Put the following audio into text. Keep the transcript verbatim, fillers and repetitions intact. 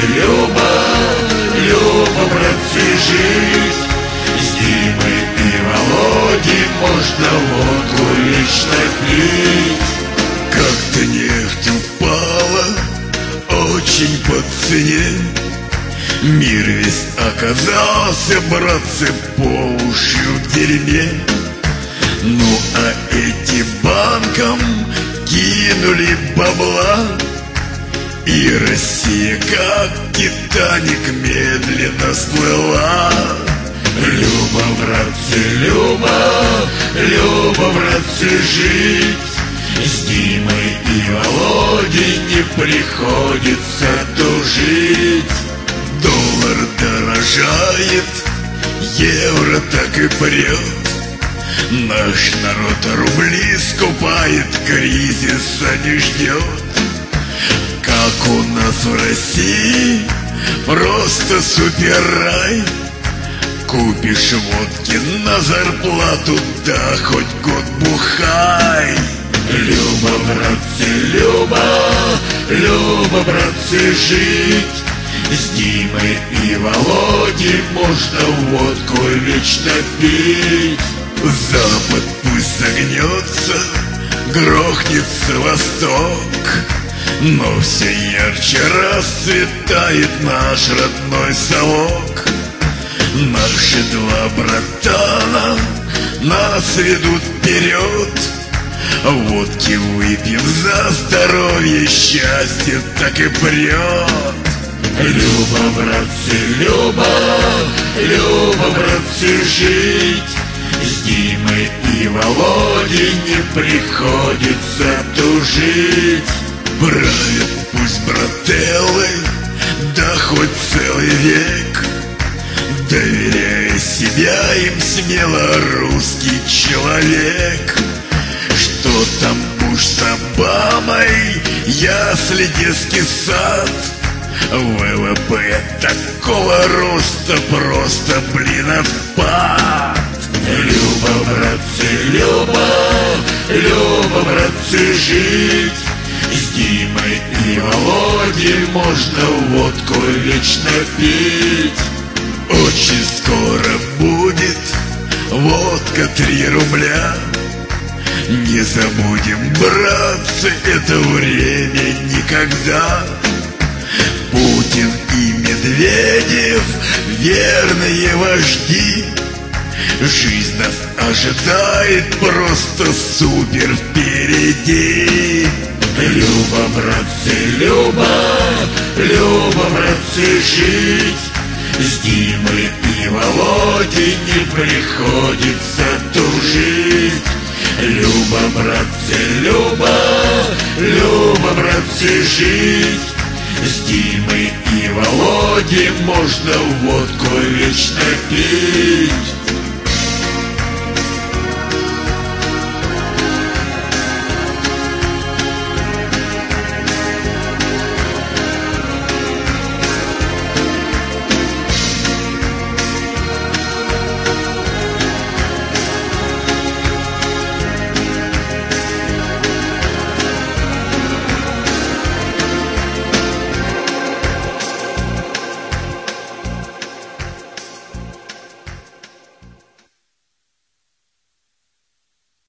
Люба, Люба, братцы, жить. С Димой и Володей можно водку вечно пить. Как-то нефть упала очень по цене, мир весь оказался, братцы, по уши в дерьме. Ну а эти банкам кинули бабла, и Россия, как Титаник, медленно сплыла. Люба, братцы, Люба, Люба, братцы, жить. С Димой и Володей не приходится тужить. Доллар дорожает, евро так и прет. Наш народ рубли скупает, кризиса не ждет. Как у нас в России, просто суперрай. Купишь водки на зарплату, да хоть год бухай. Люба, братцы, Люба, Люба, братцы, жить. С Димой и Володей можно водку вечно пить. Запад пусть согнется, грохнется Восток, но все ярче расцветает наш родной совок. Наши два братана нас ведут вперед. Водки выпьем за здоровье, счастье так и прет. Люба, братцы, Люба, Люба, братцы, жить. С Димой и Володей не приходится тужить. Правят пусть брателлы, да хоть целый век. Доверяя себя им смело, русский человек. Что там Буш с Обамой, ясли, детский сад. ВВП такого роста просто, блин, отпад. Люба, братцы, Люба, Люба, братцы, жить. С Димой и Володей можно водку вечно пить. Очень скоро будет водка три рубля. Не забудем, братцы, это время никогда. Путин и Медведев — верные вожди. Жизнь нас ожидает просто супер впереди. Люба, братцы, Люба, Люба, братцы, жить. С Димой и Володей не приходится тужить. Люба, братцы, Люба, Люба, братцы, жить. С Димой и Володей можно водку вечно пить.